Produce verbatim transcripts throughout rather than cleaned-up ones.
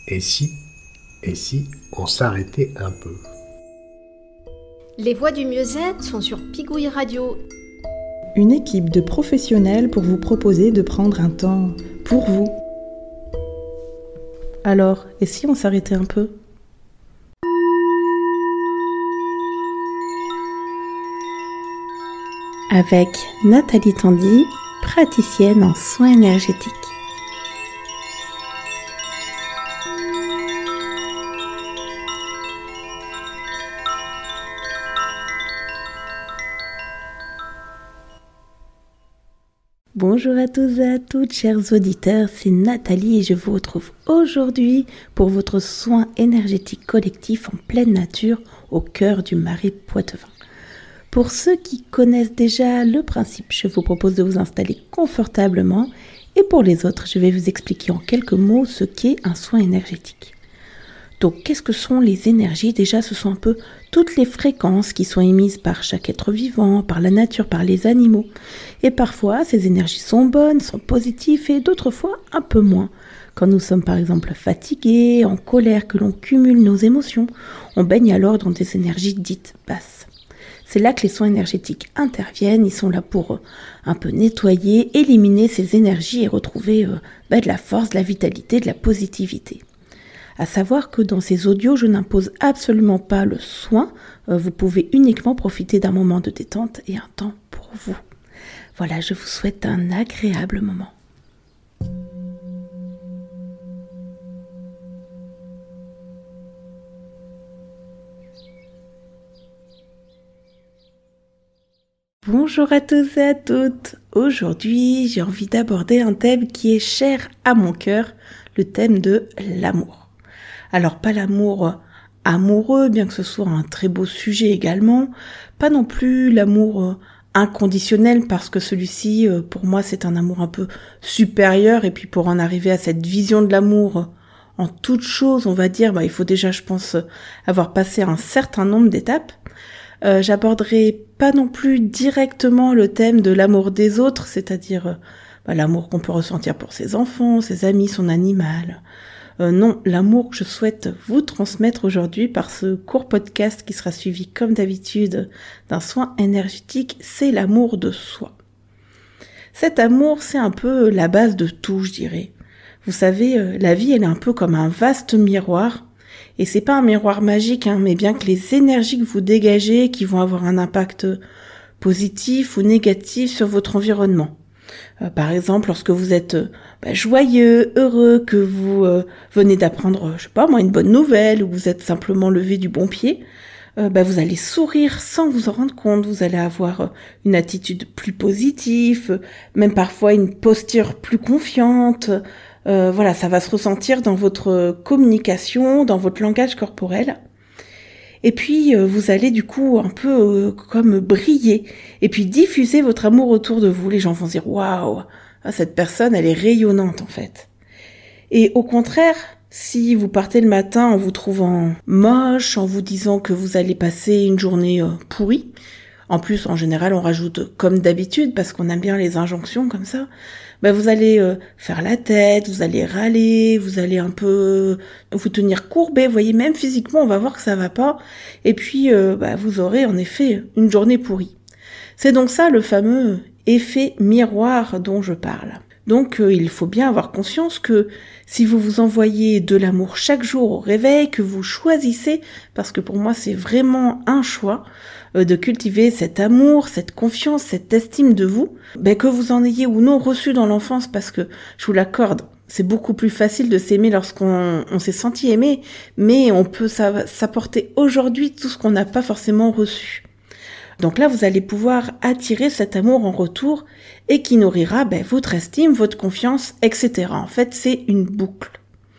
Et si, et si on s'arrêtait un peu? Les voix du mieux-être sont sur Pigouille Radio. Une équipe de professionnels pour vous proposer de prendre un temps pour vous. Alors, et si on s'arrêtait un peu? Avec Nathalie Tandy, praticienne en soins énergétiques. Bonjour à tous et à toutes, chers auditeurs, c'est Nathalie et je vous retrouve aujourd'hui pour votre soin énergétique collectif en pleine nature au cœur du Marais Poitevin. Pour ceux qui connaissent déjà le principe, je vous propose de vous installer confortablement et pour les autres, je vais vous expliquer en quelques mots ce qu'est un soin énergétique. Donc, qu'est-ce que sont les énergies? Déjà, ce sont un peu toutes les fréquences qui sont émises par chaque être vivant, par la nature, par les animaux. Et parfois, ces énergies sont bonnes, sont positives et d'autres fois un peu moins. Quand nous sommes par exemple fatigués, en colère, que l'on cumule nos émotions, on baigne alors dans des énergies dites basses. C'est là que les soins énergétiques interviennent, ils sont là pour euh, un peu nettoyer, éliminer ces énergies et retrouver euh, bah, de la force, de la vitalité, de la positivité. À savoir que dans ces audios, je n'impose absolument pas le soin. Euh, vous pouvez uniquement profiter d'un moment de détente et un temps pour vous. Voilà, je vous souhaite un agréable moment. Bonjour à tous et à toutes. Aujourd'hui, j'ai envie d'aborder un thème qui est cher à mon cœur, le thème de l'amour. Alors pas l'amour amoureux, bien que ce soit un très beau sujet également, pas non plus l'amour inconditionnel parce que celui-ci, pour moi, c'est un amour un peu supérieur et puis pour en arriver à cette vision de l'amour en toute chose, on va dire, bah, il faut déjà, je pense, avoir passé un certain nombre d'étapes. Euh, j'aborderai pas non plus directement le thème de l'amour des autres, c'est-à-dire euh, bah, l'amour qu'on peut ressentir pour ses enfants, ses amis, son animal. Euh, non, l'amour que je souhaite vous transmettre aujourd'hui par ce court podcast qui sera suivi comme d'habitude d'un soin énergétique, c'est l'amour de soi. Cet amour, c'est un peu la base de tout, je dirais. Vous savez, euh, la vie, elle est un peu comme un vaste miroir. Et c'est pas un miroir magique, hein, mais bien que les énergies que vous dégagez, qui vont avoir un impact positif ou négatif sur votre environnement. Euh, par exemple, lorsque vous êtes euh, bah, joyeux, heureux, que vous euh, venez d'apprendre, je sais pas moi, une bonne nouvelle, ou vous êtes simplement levé du bon pied, euh, bah, vous allez sourire sans vous en rendre compte. Vous allez avoir euh, une attitude plus positive, euh, même parfois une posture plus confiante. Euh, voilà, ça va se ressentir dans votre communication, dans votre langage corporel. Et puis, euh, vous allez du coup un peu euh, comme briller et puis diffuser votre amour autour de vous. Les gens vont se dire « Waouh, cette personne, elle est rayonnante en fait ». Et au contraire, si vous partez le matin en vous trouvant moche, en vous disant que vous allez passer une journée euh, pourrie, en plus, en général, on rajoute comme d'habitude parce qu'on aime bien les injonctions comme ça. Ben vous allez euh, faire la tête, vous allez râler, vous allez un peu vous tenir courbé. Vous voyez, même physiquement, on va voir que ça va pas. Et puis, euh, bah, vous aurez en effet une journée pourrie. C'est donc ça le fameux effet miroir dont je parle. Donc, euh, il faut bien avoir conscience que si vous vous envoyez de l'amour chaque jour au réveil, que vous choisissez, parce que pour moi c'est vraiment un choix, euh, de cultiver cet amour, cette confiance, cette estime de vous, ben, que vous en ayez ou non reçu dans l'enfance, parce que je vous l'accorde, c'est beaucoup plus facile de s'aimer lorsqu'on on s'est senti aimé, mais on peut s'apporter aujourd'hui tout ce qu'on n'a pas forcément reçu. Donc là, vous allez pouvoir attirer cet amour en retour et qui nourrira ben, votre estime, votre confiance, et cetera. En fait, c'est une boucle.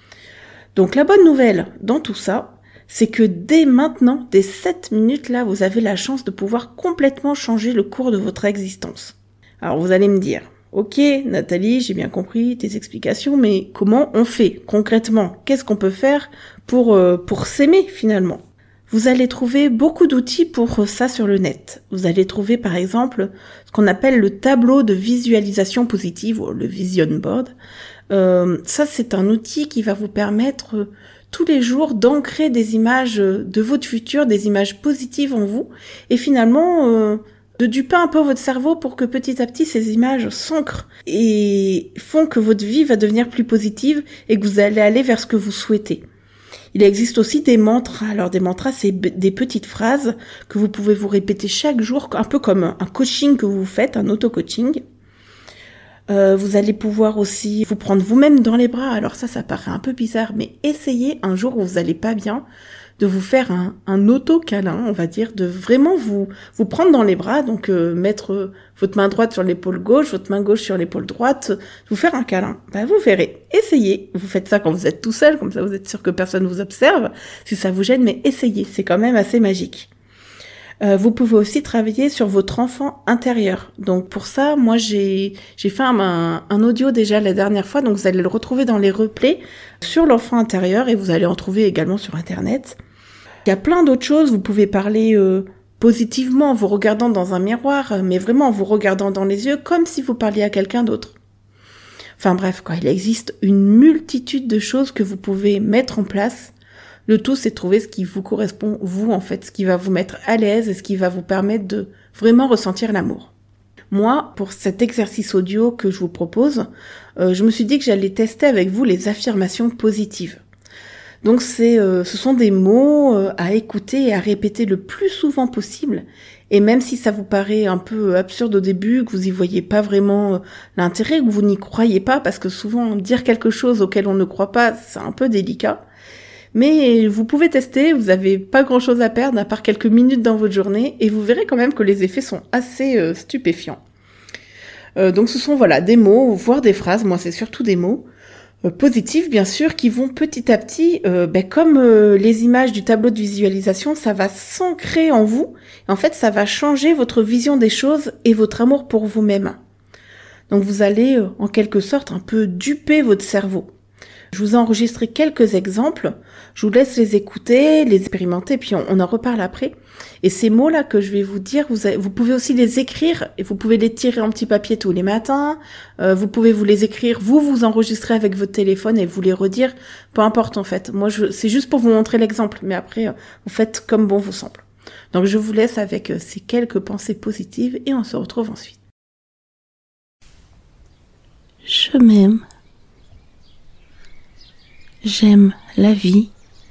Donc la bonne nouvelle dans tout ça, c'est que dès maintenant, dès sept minutes là, vous avez la chance de pouvoir complètement changer le cours de votre existence. Alors vous allez me dire, ok Nathalie, j'ai bien compris tes explications, mais comment on fait concrètement? Qu'est-ce qu'on peut faire pour, euh, pour s'aimer finalement? Vous allez trouver beaucoup d'outils pour ça sur le net. Vous allez trouver par exemple ce qu'on appelle le tableau de visualisation positive ou le vision board. Euh, ça c'est un outil qui va vous permettre euh, tous les jours d'ancrer des images de votre futur, des images positives en vous et finalement euh, de duper un peu votre cerveau pour que petit à petit ces images s'ancrent et font que votre vie va devenir plus positive et que vous allez aller vers ce que vous souhaitez. Il existe aussi des mantras. Alors des mantras, c'est b- des petites phrases que vous pouvez vous répéter chaque jour, un peu comme un coaching que vous faites, un auto-coaching. Euh, vous allez pouvoir aussi vous prendre vous-même dans les bras. Alors ça, ça paraît un peu bizarre, mais essayez un jour où vous allez pas bien de vous faire un, un auto-câlin, on va dire, de vraiment vous vous prendre dans les bras, donc euh, mettre euh, votre main droite sur l'épaule gauche, votre main gauche sur l'épaule droite, vous faire un câlin. Ben, vous verrez, essayez. Vous faites ça quand vous êtes tout seul, comme ça vous êtes sûr que personne vous observe, si ça vous gêne, mais essayez, c'est quand même assez magique. Euh, vous pouvez aussi travailler sur votre enfant intérieur. Donc pour ça, moi j'ai j'ai fait un, un, un audio déjà la dernière fois, donc vous allez le retrouver dans les replays sur l'enfant intérieur et vous allez en trouver également sur Internet. Il y a plein d'autres choses, vous pouvez parler euh, positivement en vous regardant dans un miroir, mais vraiment en vous regardant dans les yeux comme si vous parliez à quelqu'un d'autre. Enfin bref, quoi, il existe une multitude de choses que vous pouvez mettre en place. Le tout, c'est de trouver ce qui vous correspond, vous, en fait, ce qui va vous mettre à l'aise et ce qui va vous permettre de vraiment ressentir l'amour. Moi, pour cet exercice audio que je vous propose, euh, je me suis dit que j'allais tester avec vous les affirmations positives. Donc c'est, euh, ce sont des mots euh, à écouter et à répéter le plus souvent possible. Et même si ça vous paraît un peu absurde au début, que vous y voyez pas vraiment euh, l'intérêt, que vous n'y croyez pas, parce que souvent dire quelque chose auquel on ne croit pas, c'est un peu délicat. Mais vous pouvez tester, vous avez pas grand chose à perdre à part quelques minutes dans votre journée et vous verrez quand même que les effets sont assez euh, stupéfiants. Euh, donc ce sont voilà des mots, voire des phrases, moi c'est surtout des mots, euh, positifs bien sûr, qui vont petit à petit, euh, ben, comme euh, les images du tableau de visualisation, ça va s'ancrer en vous, et en fait ça va changer votre vision des choses et votre amour pour vous-même. Donc vous allez euh, en quelque sorte un peu duper votre cerveau. Je vous ai enregistré quelques exemples, je vous laisse les écouter, les expérimenter, puis on, on en reparle après. Et ces mots-là que je vais vous dire, vous, avez, vous pouvez aussi les écrire, et vous pouvez les tirer en petit papier tous les matins, euh, vous pouvez vous les écrire, vous vous enregistrer avec votre téléphone et vous les redire, peu importe en fait. Moi, je, c'est juste pour vous montrer l'exemple, mais après, euh, vous faites comme bon vous semble. Donc je vous laisse avec euh, ces quelques pensées positives, et on se retrouve ensuite. Je m'aime. J'aime la vie.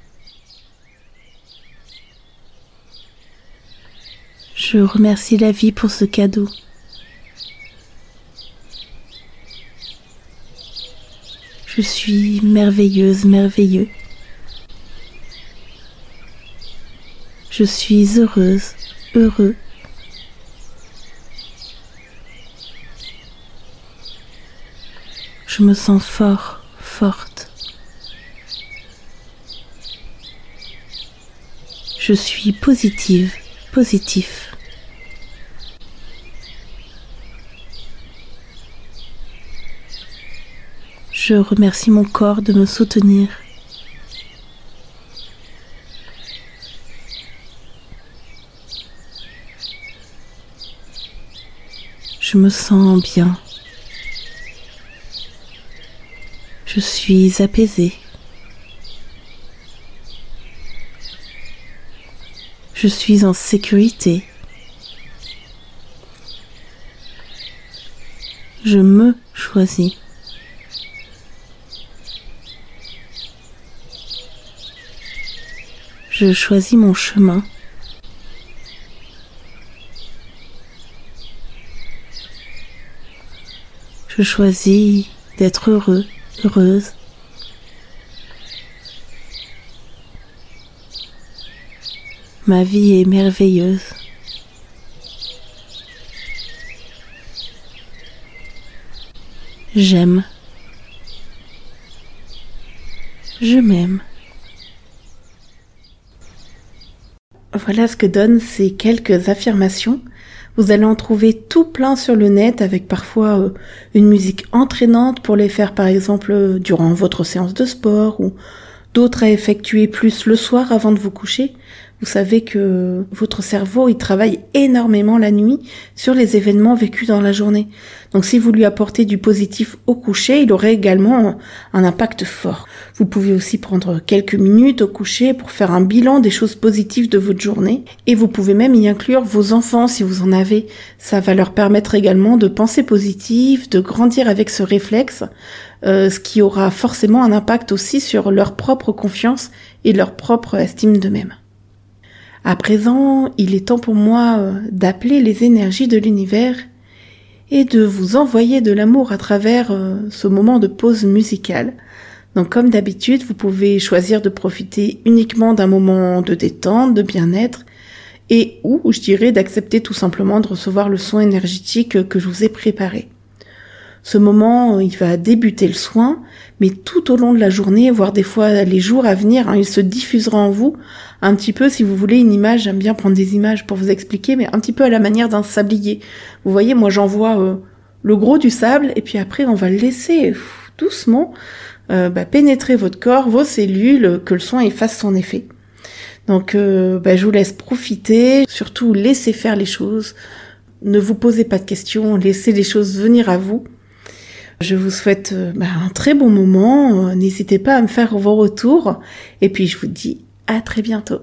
Je remercie la vie pour ce cadeau. Je suis merveilleuse, merveilleux. Je suis heureuse, heureux. Je me sens fort, forte. Je suis positive, positif. Je remercie mon corps de me soutenir. Je me sens bien. Je suis apaisée. Je suis en sécurité. Je me choisis. Je choisis mon chemin. Je choisis d'être heureux, heureuse. Ma vie est merveilleuse. J'aime. Je m'aime. Voilà ce que donnent ces quelques affirmations. Vous allez en trouver tout plein sur le net avec parfois euh, une musique entraînante pour les faire par exemple euh, durant votre séance de sport ou d'autres à effectuer plus le soir avant de vous coucher. Vous savez que votre cerveau, il travaille énormément la nuit sur les événements vécus dans la journée. Donc si vous lui apportez du positif au coucher, il aurait également un impact fort. Vous pouvez aussi prendre quelques minutes au coucher pour faire un bilan des choses positives de votre journée. Et vous pouvez même y inclure vos enfants si vous en avez. Ça va leur permettre également de penser positif, de grandir avec ce réflexe, euh, ce qui aura forcément un impact aussi sur leur propre confiance et leur propre estime d'eux-mêmes. À présent, il est temps pour moi euh, d'appeler les énergies de l'univers et de vous envoyer de l'amour à travers euh, ce moment de pause musicale. Donc comme d'habitude, vous pouvez choisir de profiter uniquement d'un moment de détente, de bien-être, et ou, je dirais, d'accepter tout simplement de recevoir le soin énergétique que je vous ai préparé. Ce moment, il va débuter le soin, mais tout au long de la journée, voire des fois les jours à venir, hein, il se diffusera en vous, un petit peu, si vous voulez, une image, j'aime bien prendre des images pour vous expliquer, mais un petit peu à la manière d'un sablier. Vous voyez, moi j'envoie euh, le gros du sable, et puis après on va le laisser pff, doucement euh, bah, pénétrer votre corps, vos cellules, que le soin y fasse son effet. Donc euh, bah, je vous laisse profiter, surtout laissez faire les choses, ne vous posez pas de questions, laissez les choses venir à vous. Je vous souhaite euh, bah, un très bon moment, euh, n'hésitez pas à me faire vos retours, et puis je vous dis à très bientôt.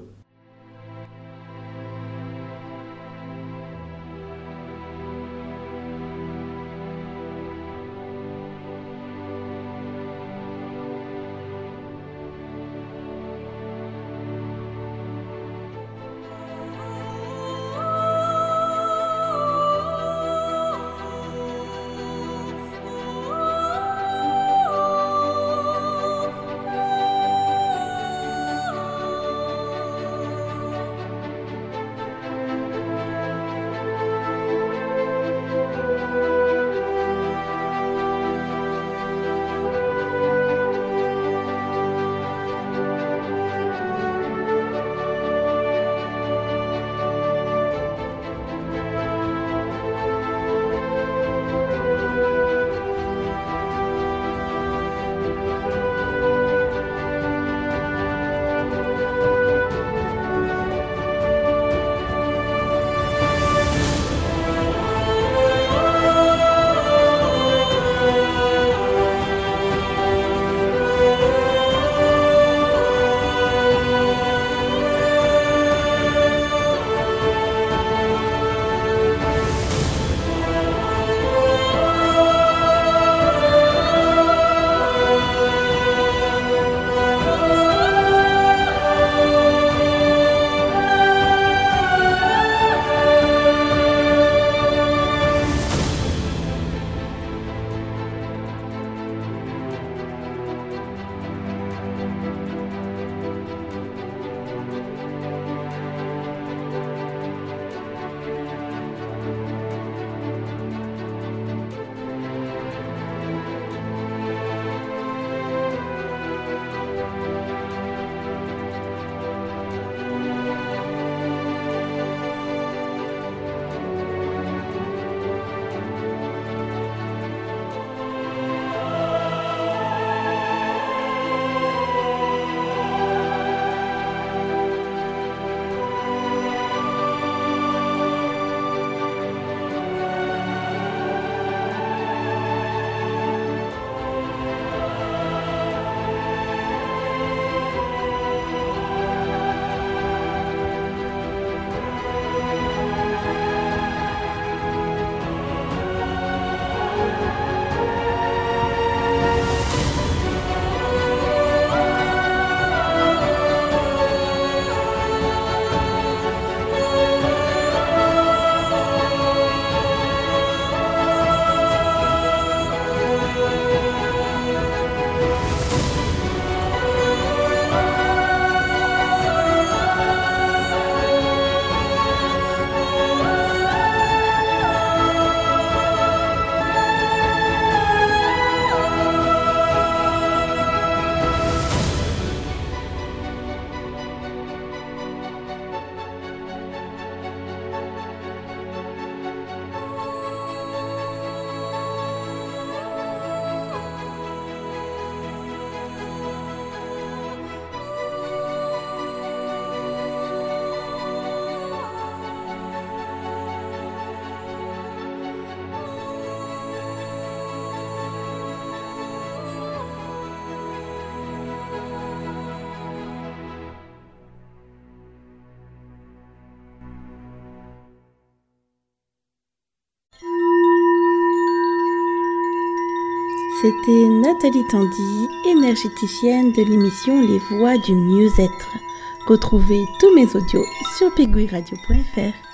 C'était Nathalie Tandy, énergéticienne de l'émission Les Voix du Mieux-être. Retrouvez tous mes audios sur pegouiradio point f r.